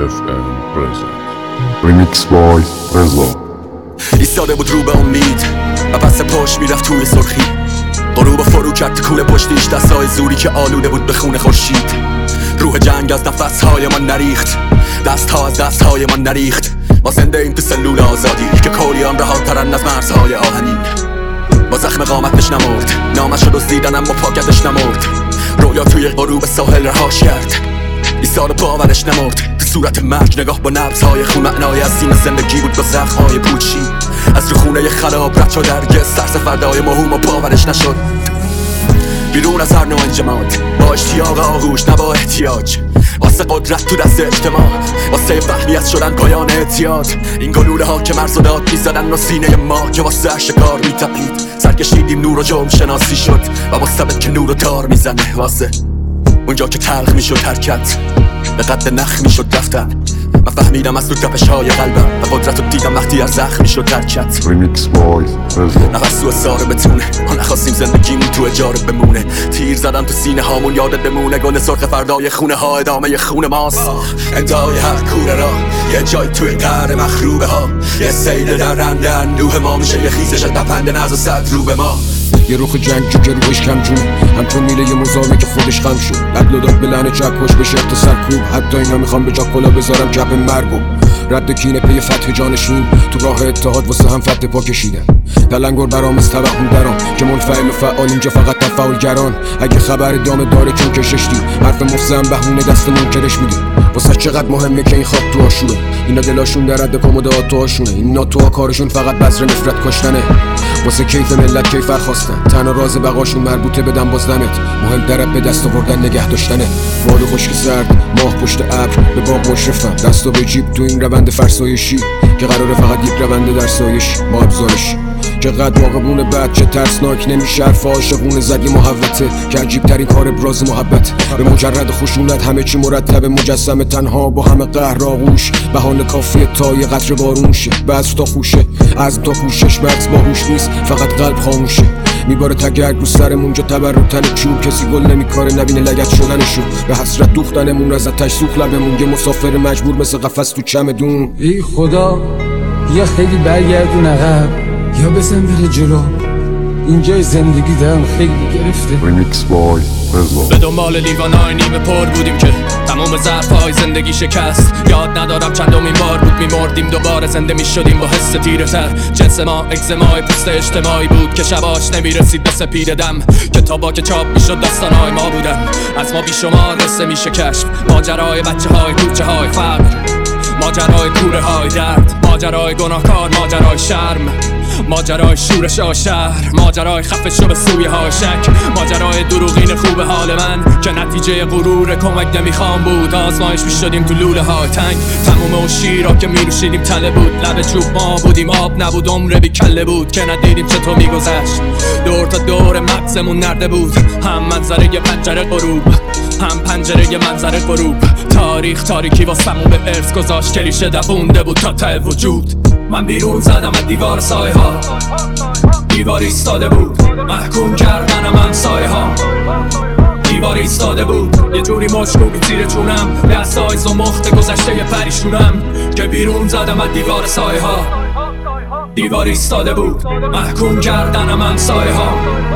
FM present Remix by رضا. ایستاده بود رو به امید و پس پاش میرفت توی سرخی. غروب فرو کرد کونه پشتیش، دستای زوری که آلوده بود به خون خورشید. روح جنگ از نفسهای من نریخت، دستها از دستهای من نریخت. ما زنده ایم تو سلول آزادی که کوریان رهاترن از مرزهای آهنین. با زخم قامتش نمرد، نامش رو دزدیدن اما پاکتش نمرد. رویا توی غروب ساحل رهاش کرد، ایستاد باورش نمرد. تو صورت مرگ نگاه با نبضهای خون، معنای از سینه زندگی بود با زخمهای پوچی. از رو خونه خراب رد شد هرگز سرسفردهای مهم و باورش نشد. بیرون از هر نوع انجماد، با اشتیاق آغوش نه با احتیاج. واسه قدرت تو دست اجتماع، واسه فهمیت شدن پایان اعتیاد. این گلوله ها که مرز و داد میزدن و سینه ما که واسه شکار میتپید. سرکشیدیم نور و جرم شناسی شد و مستبد که نور و تار میزنه. واسه اونجا که تلخ میشد حرکت، به قد نخ میشد رفتن. من فهمیدم از تو تپش های قلبم و قدرت رو دیدم وقتی از زخم میشد ترکت. Remix by رضا. نفس تو ساره بتونه، ما نخواستیم زندگیمون تو اجاره بمونه. تیر زدم تو سینه هامون یادت بمونه. گل سرخ فردای خونه ها ادامه خون ماست. انتهای هر کوره را یه جای توی قهر مخروبه ها. یه سیل درنده اندوه ما میشه یه خیزش تپنده نز و صد رو به ما. یه روح جنگی که روش کم جون، همچون میله یه مزاوی که خودش خم شد. عدل و داد به لعنه چکش بشه تا سرکوب. حتی اینا میخوام به جا کلا بذارم جب مرگو. رد کینه پی فتح جانشین، تو راه اتحاد واسه هم فتح پا کشیدن. تلنگر برام از توهم درام که منفعل و فعال اینجا فقط تفاعلگران. اگه خبر دام داره چون کششتی، حرف مفزم بهونه دست منکرش میدی. واسه چقدر مهمه که این خواب تو آشوره. اینا دلاشون در رد کمد آتوهاشونه. این ناتوها کارشون فقط بذر نفرت کشتنه. واسه کیف ملت کیفر خواستن، تنها راز بقاشون مربوطه بدن بازدمت. مهم درب به دست آوردن نگه داشتنه. باد خشک سرد، ماه پشت ابر، به باغ مشرفم دست و به جیب تو این روند فرسایشی که قراره فقط یک روند در سایش با ابزارش. چقدر واقعونه بد، چه ترسناک نمیشه حرف عاشقونه زد. یه محوته که عجیب ترین کار ابراز محبت. به مجرد خشونت همه چی مرتب، مجسم تنها با همه قهر آغوش. بهانه کافیه تا یه قطره بارون شه. بعض تا خوشه از تا کوشش، مغز باهوش نیست فقط قلب خاموشه. میباره تگرگ رو سرمون جا تبر و تن چوب. کسی گل نمیکاره نبینه لگت شدنشو. به حسرت دوختنمون از آتش سوخت لبمون. یه مسافر مجبور مثل قفس تو چمدون. ای خدا یا خیلی برگردون عقب یا بزن بره جلو. اینجای زندگی دارم خیلی گرفته. Remix by رضا. به دنبال لیوانای نیمه پر بودیم که تمام ظرفهای زندگی شکست. یاد ندارم چندمین بار بود میمردیم دوباره زنده میشدیم با حس تیره تر. جنس ما اگزمای پوست اجتماعی بود که شباش نمیرسید به سپید دم. کتابا که چاپ میشد داستانهای ما بودن، از ما بیشمار قصه میشه کشف. ماجرای بچه های کوچه های فقر، ماجرای کوره های درد، ماجرای گناهکار، ماجرای شرم، ماجرای شورش شهر، ماجرای خفه شو به سویه های شک، ماجرای دروغین خوب حال من که نتیجه غرور کمک نمیخوام بود. آزمایش میشدیم تو لوله های تنگ، تموم و شیرا که میروشیدیم تله بود. لب چوب ما بودیم آب نبود، عمر بی کله بود که ندیدیم چطور میگذشت. دور تا دور مغزمون نرده بود، هم منظره یه پنجره غروب، هم پنجره یه منظره غروب. تاریخ تاریکی واسمون به ارث گذاشت، کلیشه دوونده بود تا ته وجود. من بیرون زدم از دیوار سایه ها، دیوار ایستاده بود محکوم کردن من سایه ها. دیوار ایستاده بود یه جوری مشکوکی زیر چونم، دستای زمخت گذشته یه پریشونم که بیرون زدم از دیوار سایه ها. دیوار ایستاده بود محکوم کردن من سایه ها.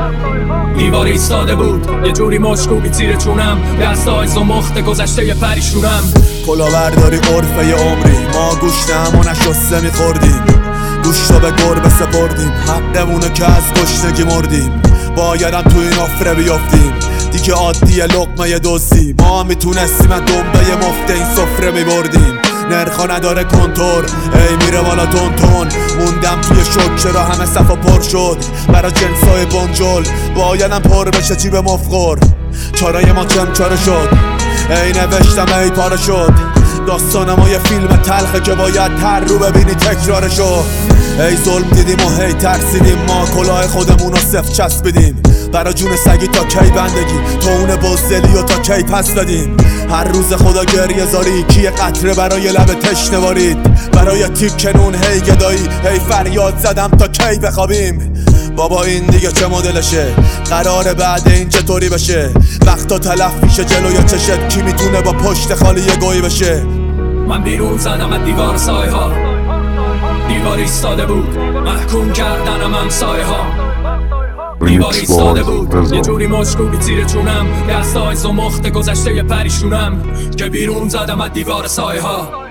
دیوار ایستاده بود یه جوری مشکوکی زیر چونم، دستای زمخت گذشته یه پریشونم. کلاهبرداری عرفه ی عمری، ما گوشت همو نشسته میخوردیم، گوشت رو به گربه سپردیم. حقمونه که از گشنگی مردیم، بایدم تو این افره بیافتیم. دیگه عادیه لقمه دزدی، ما میتونستیم از دنبه مفته این سفره میبردیم. نرخا نداره کنتور، ای میره بالا تون تون. موندم توی شک چرا همه صفا پر شد. برا جنسای بنجل بایدم پر بشه جیب مفخور. چارای ما چاره شد، ای نوشتم ای پاره شد. داستان ما یه فیلم تلخه که باید تر رو ببینی تکرارشو. ای ظلم دیدیم و هی ترسیدیم، ما کلاه خودمون رو صفر چسبیدیم. برا جون سگی تا کی بندگی، تا اون بزدلی و تا کی پس دادیم. هر روز خدا گریه زاری، کی قطره برای لب تشنه بارید. برای تیک نون هی گدایی، هی فریاد زدم تا کی بخوابیم. بابا این دیگه چه مدلشه، قراره بعد این چطوری بشه. وقتا تلف میشه جلوی چشت، کی میتونه با پشت خالی یه گویی بشه. من بیرون زدم از دیوار سایه ها، دیوار ایستاده بود محکوم کردنم همسایه ها. دیوار ایستاده بود یه جوری مشکوبی تیر چونم، دستای زمخت گذشته پریشونم که بیرون زدم از دیوار سایه ها.